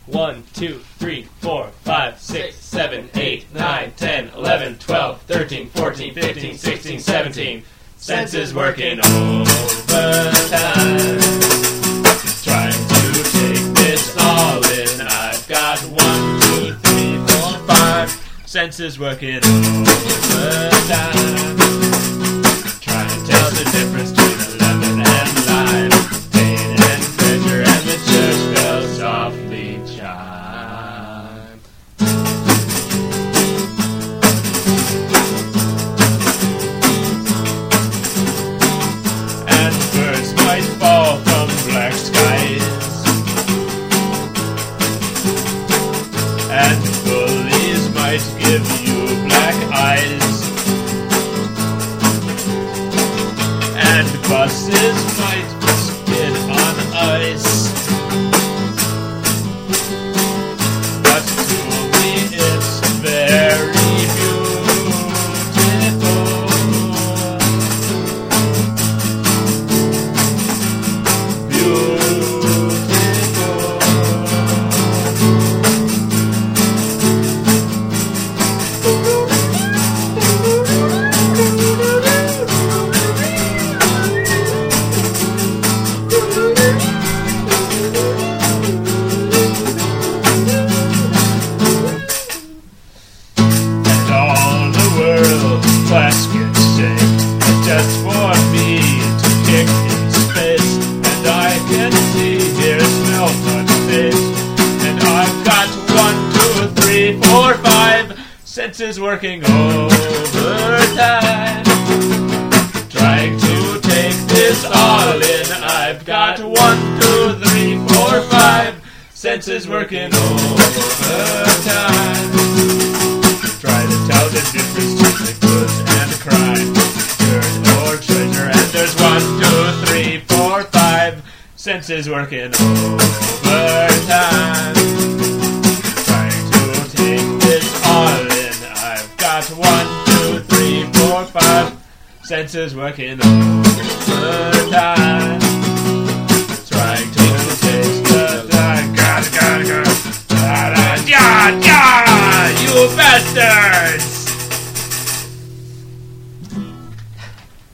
1, 2, 3, 4, 5, 6, 7, 8, 9, 10, 11, 12, 13, 14, 15, 16, 17. Senses working overtime. Trying to take this all in. I've got 1, 2, 3, 4, 5. Senses working overtime. Trying to tell the difference between 11 and 9. Pain and pleasure, and the church bells softly chime. And birds might fall from black skies, and bullies might give you black eyes, and buses might skid on ice. But to me it's very basket shake, just for me to kick in space. And I can see, hear, smell, touch, taste. And I've got 1, 2, 3, 4, 5 senses working overtime. Trying to take this all in. I've got 1, 2, 3, 4, 5 senses working overtime. Try to tell the difference between the good and the crime, dirt or treasure, and there's 1, 2, 3, 4, 5 senses working overtime. Trying to take this all in. I've got 1, 2, 3, 4, 5 senses working overtime.